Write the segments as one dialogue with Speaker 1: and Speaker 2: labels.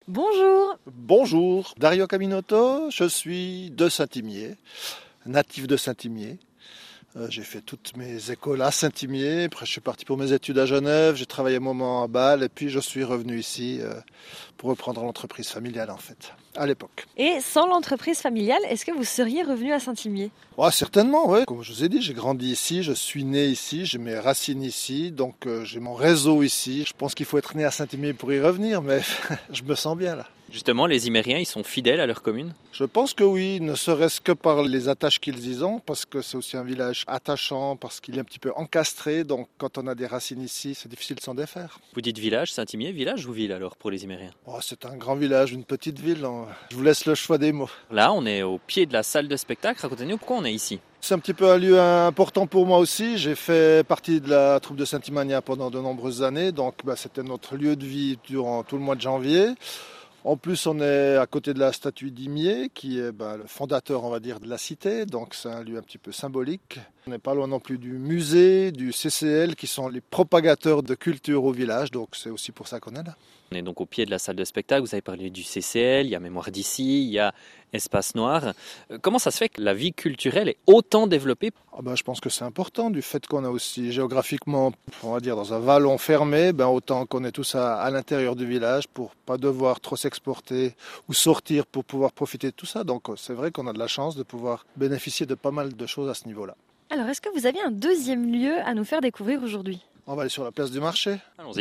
Speaker 1: Bonjour.
Speaker 2: Bonjour, Dario Caminoto, je suis de Saint-Imier, natif de Saint-Imier. J'ai fait toutes mes écoles à Saint-Imier, après je suis parti pour mes études à Genève, j'ai travaillé un moment à Bâle et puis je suis revenu ici pour reprendre l'entreprise familiale en fait, à l'époque.
Speaker 1: Et sans l'entreprise familiale, est-ce que vous seriez revenu à Saint-Imier?
Speaker 2: Ouais, certainement, ouais. Comme je vous ai dit, j'ai grandi ici, je suis né ici, j'ai mes racines ici, donc j'ai mon réseau ici. Je pense qu'il faut être né à Saint-Imier pour y revenir, mais je me sens bien là.
Speaker 3: Justement, les Imériens, ils sont fidèles à leur commune?
Speaker 2: Je pense que oui, ne serait-ce que par les attaches qu'ils y ont, parce que c'est aussi un village attachant, parce qu'il est un petit peu encastré, donc quand on a des racines ici, c'est difficile de s'en défaire.
Speaker 3: Vous dites village, Saint-Imier, village ou ville alors pour les Imériens?
Speaker 2: Oh, c'est un grand village, une petite ville, je vous laisse le choix des mots.
Speaker 3: Là, on est au pied de la salle de spectacle. Racontez-nous pourquoi on est ici.
Speaker 2: C'est un petit peu un lieu important pour moi aussi. J'ai fait partie de la troupe de Saint-Imania pendant de nombreuses années, donc c'était notre lieu de vie durant tout le mois de janvier. En plus, on est à côté de la statue d'Imier, qui est le fondateur, on va dire, de la cité. Donc, c'est un lieu un petit peu symbolique. On n'est pas loin non plus du musée, du CCL, qui sont les propagateurs de culture au village. Donc, c'est aussi pour ça qu'on est là.
Speaker 3: On est donc au pied de la salle de spectacle. Vous avez parlé du CCL, il y a Mémoire d'ici, il y a Espace Noir. Comment ça se fait que la vie culturelle est autant développée?
Speaker 2: Je pense que c'est important du fait qu'on est aussi géographiquement, on va dire, dans un vallon fermé, autant qu'on est tous à l'intérieur du village pour pas devoir trop s'exporter ou sortir pour pouvoir profiter de tout ça. Donc c'est vrai qu'on a de la chance de pouvoir bénéficier de pas mal de choses à ce niveau-là.
Speaker 1: Alors, est-ce que vous avez un deuxième lieu à nous faire découvrir aujourd'hui?
Speaker 2: On va aller sur la place du marché.
Speaker 3: Allons-y.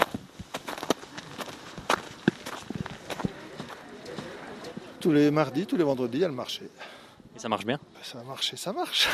Speaker 2: Tous les mardis, tous les vendredis, il y a le marché.
Speaker 3: Et ça marche bien?
Speaker 2: Ça marche et ça marche.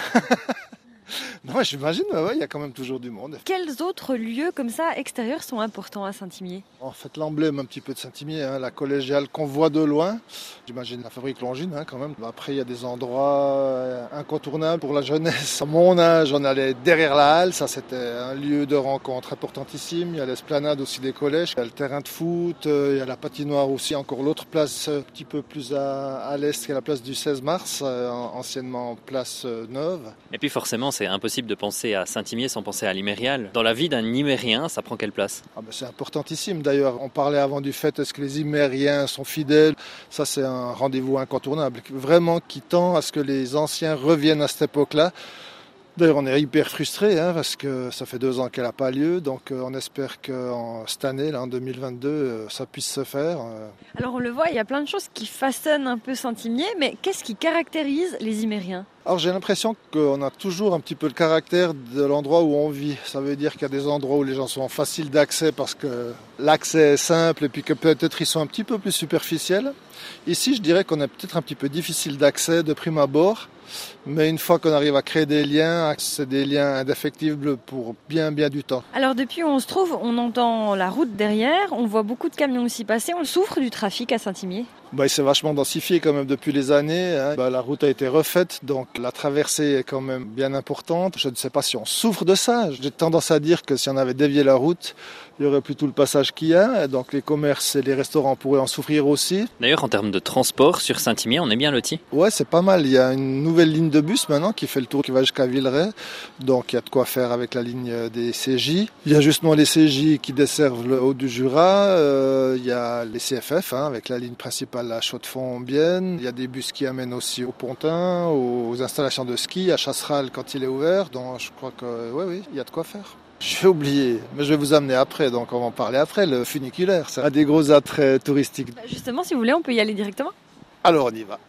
Speaker 2: Non, j'imagine, il y a quand même toujours du monde.
Speaker 1: Quels autres lieux comme ça extérieurs sont importants à Saint-Imier?
Speaker 2: En fait, l'emblème un petit peu de Saint-Imier, la collégiale qu'on voit de loin. J'imagine la fabrique Longines quand même. Après, il y a des endroits incontournables pour la jeunesse. À mon âge, on allait derrière la halle. Ça, c'était un lieu de rencontre importantissime. Il y a l'esplanade aussi des collèges. Il y a le terrain de foot. Il y a la patinoire aussi. Encore l'autre place un petit peu plus à l'est, qui est la place du 16 mars, anciennement place Neuve.
Speaker 3: Et puis forcément, c'est impossible de penser à Saint-Imier sans penser à l'Imérial. Dans la vie d'un Imérien, ça prend quelle place?
Speaker 2: C'est importantissime d'ailleurs. On parlait avant du fait est-ce que les Imériens sont fidèles. Ça, c'est un rendez-vous incontournable. Vraiment qui tend à ce que les anciens reviennent à cette époque-là. D'ailleurs, on est hyper frustrés parce que ça fait 2 ans qu'elle n'a pas lieu. Donc, on espère que cette année, là, en 2022, ça puisse se faire.
Speaker 1: Alors, on le voit, il y a plein de choses qui façonnent un peu Saint-Imier, mais qu'est-ce qui caractérise les Imériens?
Speaker 2: Alors j'ai l'impression qu'on a toujours un petit peu le caractère de l'endroit où on vit. Ça veut dire qu'il y a des endroits où les gens sont faciles d'accès parce que l'accès est simple et puis que peut-être ils sont un petit peu plus superficiels. Ici, je dirais qu'on est peut-être un petit peu difficile d'accès de prime abord, mais une fois qu'on arrive à créer des liens, c'est des liens indéfectibles pour bien du temps.
Speaker 1: Alors depuis où on se trouve, on entend la route derrière, on voit beaucoup de camions aussi passer, on souffre du trafic à Saint-Imier.
Speaker 2: Il s'est vachement densifié quand même depuis les années. La route a été refaite, donc la traversée est quand même bien importante. Je ne sais pas si on souffre de ça. J'ai tendance à dire que si on avait dévié la route, il y aurait plus tout le passage qu'il y a. Donc les commerces et les restaurants pourraient en souffrir aussi.
Speaker 3: D'ailleurs, en termes de transport sur Saint-Imier, on est bien lotis?
Speaker 2: Ouais, c'est pas mal. Il y a une nouvelle ligne de bus maintenant qui fait le tour, qui va jusqu'à Villeray. Donc il y a de quoi faire avec la ligne des CJ. Il y a justement les CJ qui desservent le haut du Jura. Il y a les CFF avec la ligne principale à Chaux-de-Fonds-Bienne. Il y a des bus qui amènent aussi au Pontin, aux installations de ski, à Chasseral quand il est ouvert. Donc je crois que oui, il y a de quoi faire. J'ai oublié, mais je vais vous amener après, donc on va en parler après. Le funiculaire, c'est un des gros attraits touristiques.
Speaker 1: Justement, si vous voulez, on peut y aller directement.
Speaker 2: Alors on y va.